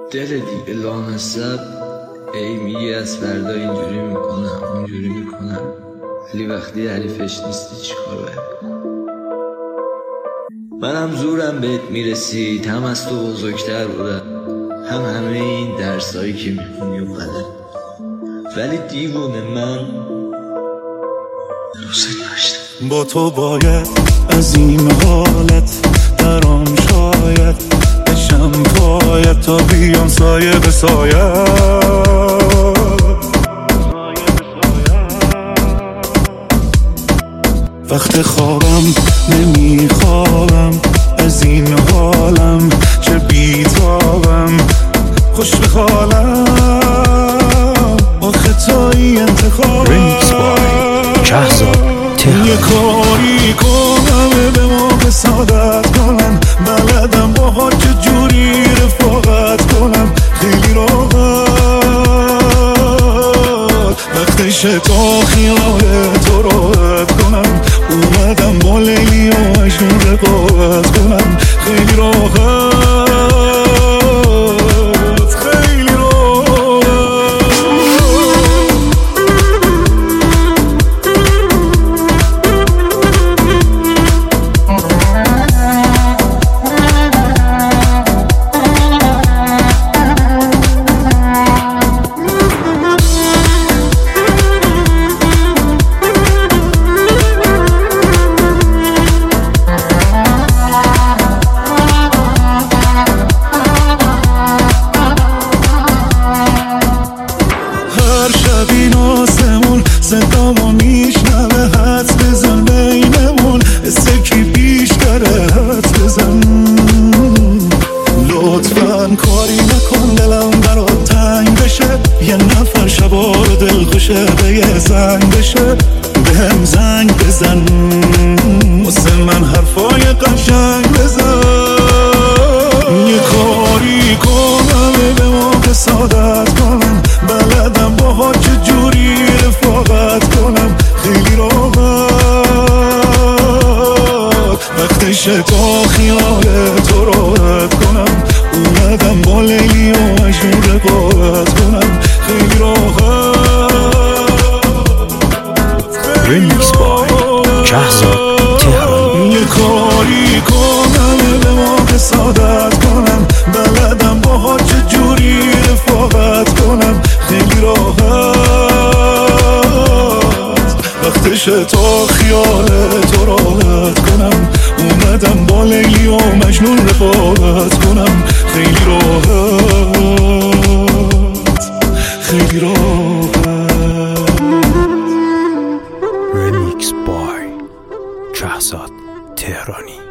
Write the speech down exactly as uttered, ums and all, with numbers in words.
دل دیگه لامصب ای میگی از فردا اینجوری میکنم اونجوری میکنم، ولی وقتی حریفش نیستی چیکار باید؟ منم زورم بهت میرسید، هم از تو بزرگتر بودم، هم همه این درسایی که میخونی و غلط، ولی دیوونه من دوست داشتم. با تو باید از این حالت درام شاید بشم پایت تا بیام سایه به سایه. وقت خوابم نمیخوابم از این حالم، چه بیتابم خوش به حالم، آخه تایی انتخابم. یه کاری کنم به موقع سعادت کنم، بلدم باها چجوری رفاقت کنم، خیلی راحت وقتشه تا خیال تو راحت کنم، اومدم با لیلی و مجنون رقابت کنم، خیلی راحت خیلی صدامو میشنوه، حدس بزن بینمون استکی بیشتره، حدس بزن لطفاً کاری نکن دلم برات تنگ بشه، یه نفر شبا رو دل خوشه به یه زنگ بشه، به هم زنگ بزن واسه من حرفای قشنگ بزن. یه کاری کنم به موقع سعادت کنم، بلدم باها چجوری رفاقت کنم، خیلی راحت وقتشه تا خیال تو راحت کنم، اومدم با لیلی و مجنون رقابت کنم، خیلی راحت ریمیکس بای شهزاد تهرانی. یه کاری کنم به موقع سعادت کنم، بلدم باها چجوری رفاقت کنم، خیلی راحت وقتشه تا خیال تو راحت کنم، اومدم با لیلی و مجنون رفاقت کنم، خیلی راحت خیلی راحت. ریمیکس بای شهزاد تهرانی.